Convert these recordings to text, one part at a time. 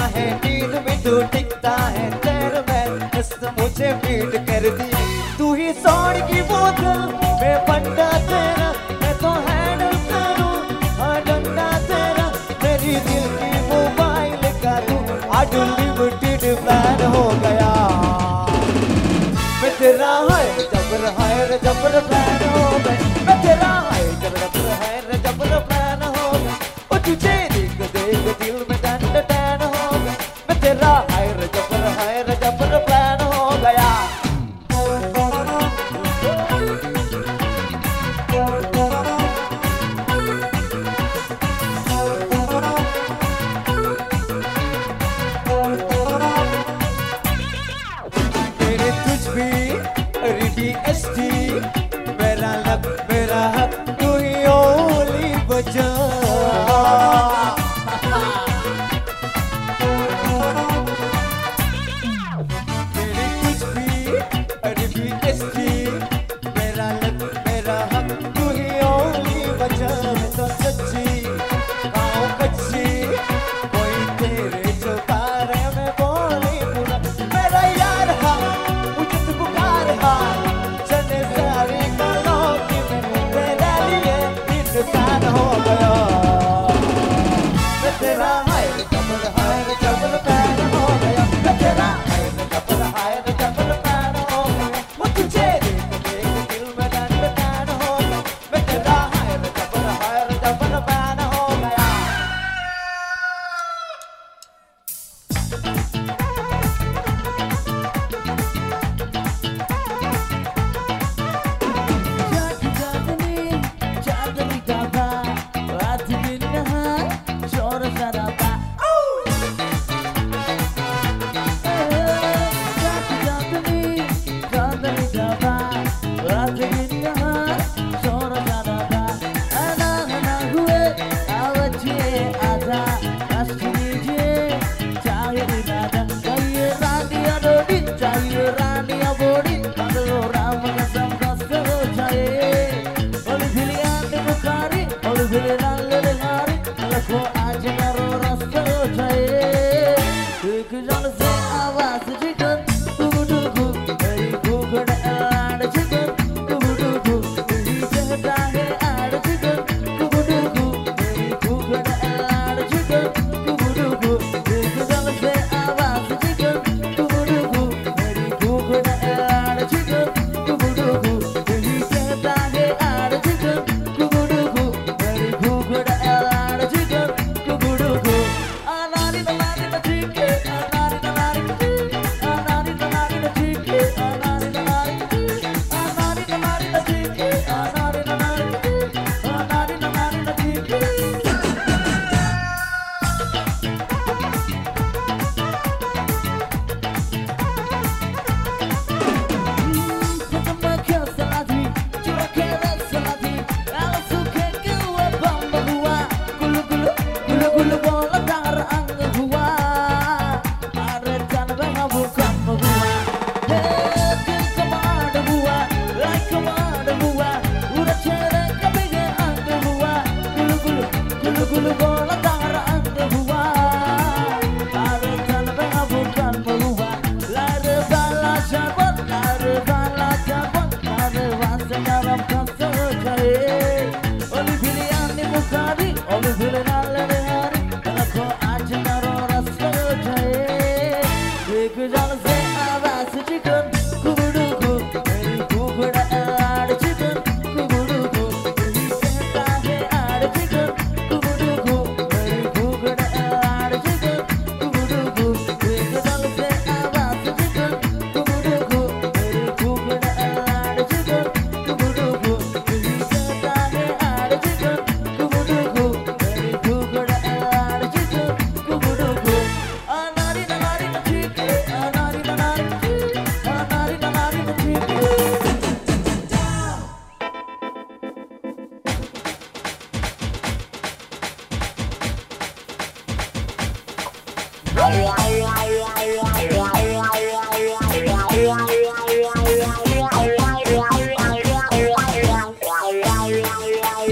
है नींद में तू टिकता है तेरे में मस्त मुझे पीट कर दी तू ही सोड की बोतल मैं बंदा तेरा मैं तो हैंडल करूं हाँ डंडा तेरा मेरी दिल की मोबाइल का तू अनलिमिटेड प्लान हो गया मैं तेरा है जबर प्लान हो गया मैं तेरा है जबर प्लान हो गया और तुझे देख देख दिल में टन टन हो गया मैं तेरा है जबर प्लान हो गया मेरे तुझ भी RDST मेरा लक मेरा हक तू ही ओली बचा मेरे कुछ भी RDST मेरा लक मेरा हक तू ही ओली बचा मैं तो सच्ची गाँव कच्ची कोई तेरे जो पारे में बोली पूरा मेरा यार हा मुझे तू पुकार हा चले सारी गलों की मैं तेरे लिए इंसान हो गया मैं तेरा है जबर प्यार हो गया मैं तेरा है जबर प्यार हो गया वो तुझे देख देख दिल में टन हो गया मैं तेरा है जबर प्यार हो गया चांदनी दादा रात दिन यहाँ शोर शराबा चांदनी दादा रात दिन यहाँ शोर शराबा आना आना हुए आवजिए आधा राष्ट्रीय चाहिए दादा चाहिए रानिया रोटी चाहिए रानिया बोड़ी अगलो राम कसम कस्तो चाहिए और फिलियान बुखारी और फिलियान लड़ारी लखो आज करो रास्ता चाहिए एक जन से आवाज चिकन टुगुटुगु मेरी भूखड़ आड़ चिकन टुगुटुगु मेरी चहटा है आड़ चिकन टुगुटुगु मेरी भूखड़ आड़ चिकन टुगुटुगु एक जन से आवाज चिकन टुगुटुगु मेरी भूखड़ आड़ चिकन टुगुटुगु मेरी चहटा है आड़ चिकन टुगुटुगु मेरी भूखड़ आड़ चिकन टुगुटुगु अनारी तनारी तचीके अनारी तनारी अनारी तनारी तचीके अनारी तनारी अनारी तनारी तचीके अनारी तनारी तचीके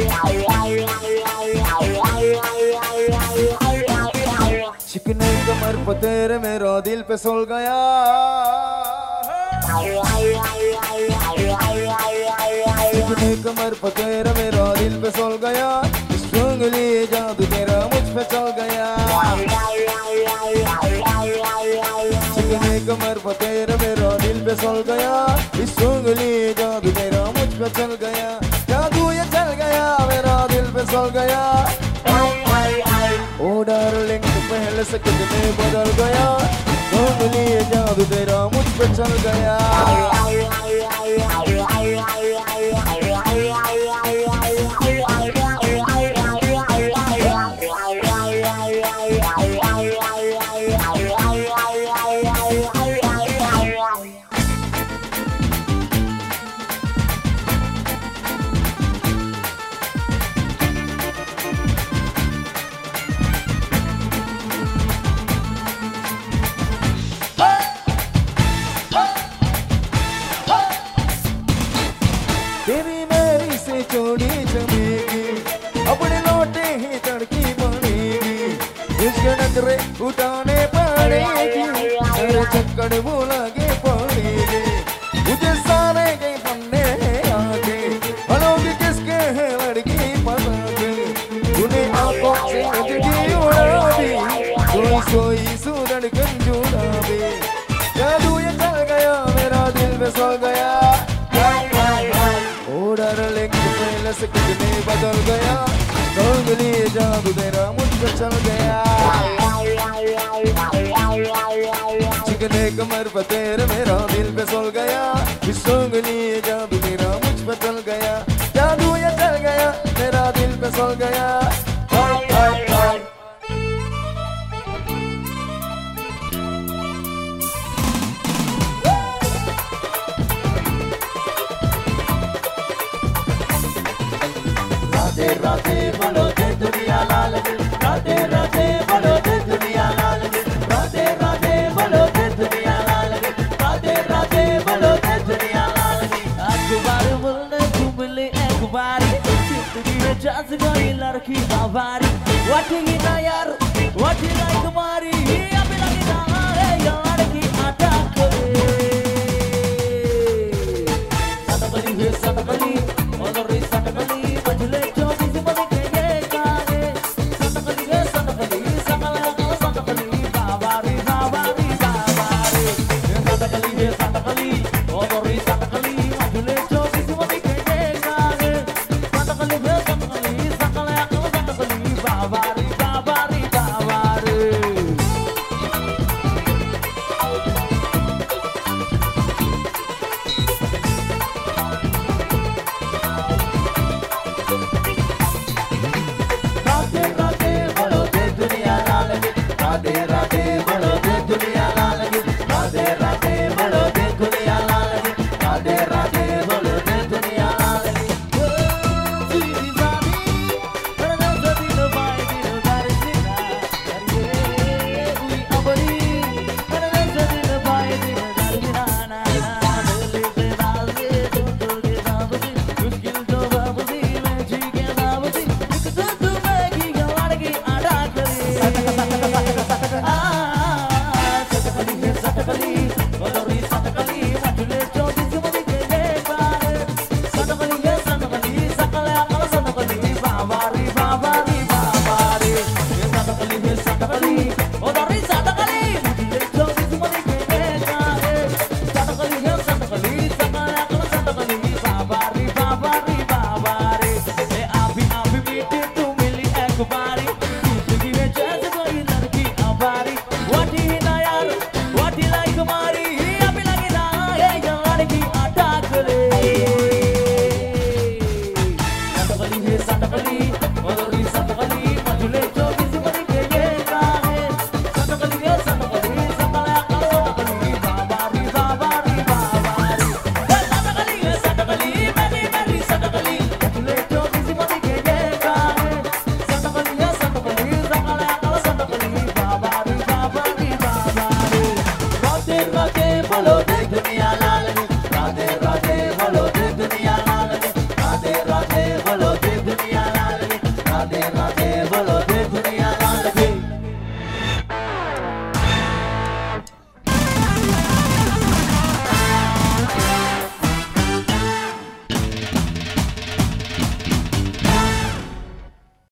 चिकने कमर कमर पे तेरे मेरा दिल पे सुल गया चिकने कमर पे तेरे मेरा दिल पे सुल गया इस उंगली जादू तेरा मुझ पे चल गया चिकने कमर पे तेरे मेरा दिल पे सुल गया इस उंगली जादू तेरा मुझ पे चल गया जादू ये चल गया मेरा दिल पे सुल गया ओ डार्लिंग तो पहले से कितने बदल गया उंगली जादू तेरा मुझ पे चल गया तेरी मेरी से चोरी जमेगी अपने लौटे ही तड़की बनेगी इसके नजरे उठाने पड़ेगी तेरे चक्कर बोला के पड़ेगी मुझे सारे के पन्ने आगे भलोगी किसके है लड़की पसंद तूने आंखों से नजरी उड़ा दी कोई सोई सूरन कंजूरा भी जादू ये चल गया मेरा दिल पे सो गया डार्लिंग पहले से कितने बदल गया उंगली जादू तेरा मुझ पे चल गया चिकने कमर पे तेरे मेरा दिल पे सुल गया इस उंगली जादू तेरा मुझ पे चल गया जादू ये चल गया मेरा दिल पे सुल गया राधे बोलो दे दुनिया लाल दिल राधे राधे बोलो दे दुनिया लाल दिल राधे राधे बोलो दे दुनिया लाल दिल राधे राधे बोलो दे दुनिया लाल दिल एक बार बोलने तू मिले एक बार जिंदगी में चांस कोई लड़की आवारी वाटी ना यार वाटी लाइक